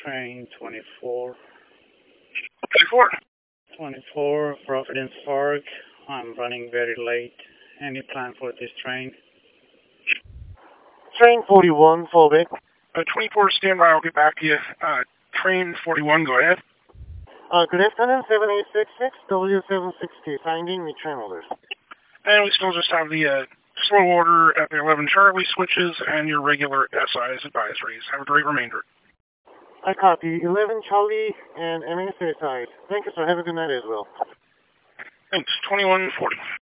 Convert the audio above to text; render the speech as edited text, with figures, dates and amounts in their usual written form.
train 24. 24. 24, Providence Park. I'm running very late. Any plan for this train? Train 41, fallback. 24, standby, I'll get back to you. Train 41, go ahead. Good afternoon, 7866, W760, finding the travelers. And we still just have the slow order at the 11 Charlie switches and your regular SI's advisories. Have a great remainder. I copy. 11 Charlie and MSSI. Thank you, sir. Have a good night as well. Thanks. 2140.